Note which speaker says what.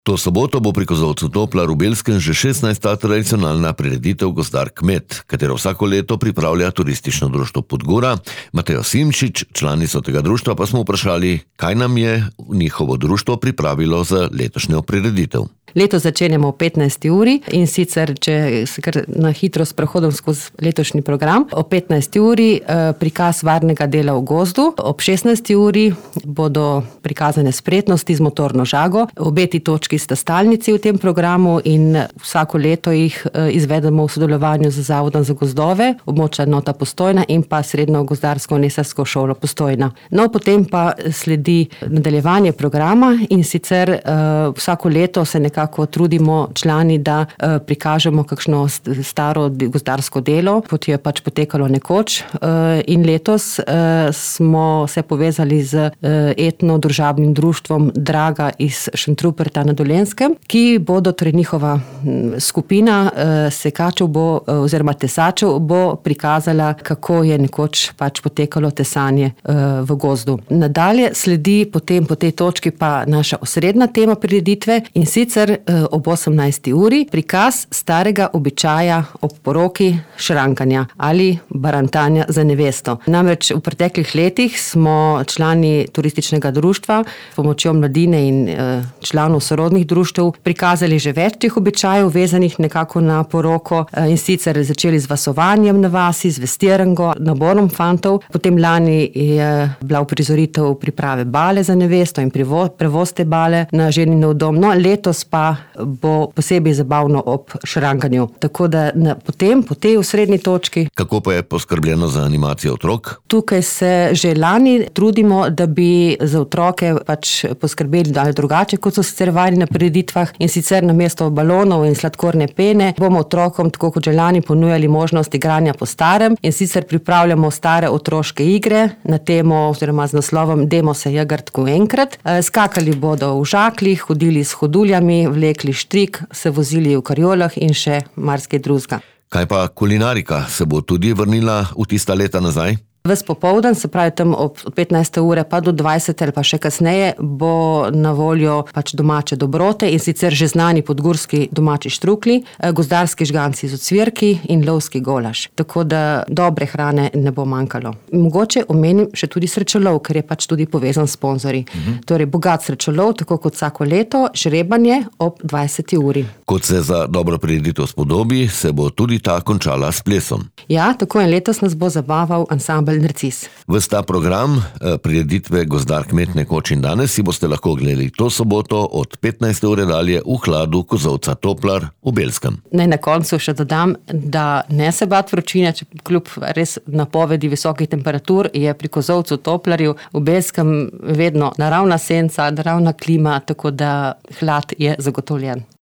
Speaker 1: To soboto bo pri Kozolcu Toplar v Belskem že 16. tradicionalna prireditev Gozdar kmet, katero vsako leto pripravlja turistično društvo Podgora. Matejo Simčič, članico tega društva, pa smo vprašali, kaj nam je njihovo društvo pripravilo za letošnjo prireditev.
Speaker 2: Leto začenjamo ob 15. uri in sicer, če se kar na hitro sprehodim skozi letošnji program, ob 15. uri prikaz varnega dela v gozdu, ob 16. uri bodo prikazane spretnosti z motorno žago. Obe ti točki sta stalnici v tem programu in vsako leto jih izvedemo v sodelovanju z Zavodom za gozdove, območna enota Postojna in pa Srednjo gozdarsko nesarsko šolo Postojna. No, potem pa sledi nadaljevanje programa in sicer vsako leto se nekako trudimo člani, da prikažemo kakšno staro gozdarsko delo, kot je pač potekalo nekoč. In letos smo se povezali z etno-družabnim društvom Draga iz Šentruperta na Dolenjskem, ki bodo, torej njihova skupina sekačev oziroma tesačev bo prikazala, kako je nekoč pač potekalo tesanje v gozdu. Nadalje sledi potem po tej točki pa naša osrednja tema prireditve in sicer ob 18. uri prikaz starega običaja ob poroki šrankanja ali barantanja za nevesto. Namreč v preteklih letih smo člani turističnega društva s pomočjo mladine in članov sorodnih društev prikazali že več teh običajev vezanih nekako na poroko in sicer začeli z vasovanjem na vasi, z vestirango, naborom fantov. Potem lani je bila uprizoritev priprave bale za nevesto in prevoz te bale na ženinov dom. No, letos pa bo posebej zabavno ob šrankanju. Tako da potem, po tej osrednji točki.
Speaker 1: Kako pa je poskrbljeno za animacijo otrok?
Speaker 2: Tukaj se že lani trudimo, da bi za otroke pač poskrbeli ali drugače, kot so sicer vajeni na prireditvah, in sicer namesto balonov in sladkorne pene bomo otrokom, tako kot že lani, ponujali možnost igranja po starem, in sicer pripravljamo stare otroške igre na temo oziroma z naslovom Dajmo se jagrat ko enkrat. Skakali bodo v žakljih, hodili s hoduljami, vlekli štrik, se vozili v karjolah in še marsikaj drugega.
Speaker 1: Kaj pa kulinarika? Se bo tudi vrnila v tista leta nazaj?
Speaker 2: Ves popoldan, se pravi tam od 15. ure pa do 20. ali pa še kasneje, bo na voljo pač domače dobrote in sicer že znani podgorski domači štrukli, gozdarski žganci z ocvirki in lovski golaž. Tako da dobre hrane ne bo manjkalo. Mogoče omenim še tudi srečolov, ker je pač tudi povezan s sponzorji. Torej bogat srečolov, tako kot vsako leto, žrebanje ob 20. uri.
Speaker 1: Kot se za dobro prireditev spodobi, se bo tudi ta končala s plesom.
Speaker 2: Ja, tako in letos nas bo zabaval ansambel Narcis.
Speaker 1: Ves ta program prireditve Gozdar kmet nekoč in danes si boste lahko gledali to soboto od 15. ure dalje v hladu Kozolca Toplar v Belskem.
Speaker 2: Naj na koncu še dodam, da ne se bat vročine, če kljub res napovedi visokih temperatur je pri Kozolcu Toplarju v Belskem vedno naravna senca, naravna klima, tako da hlad je zagotovljen.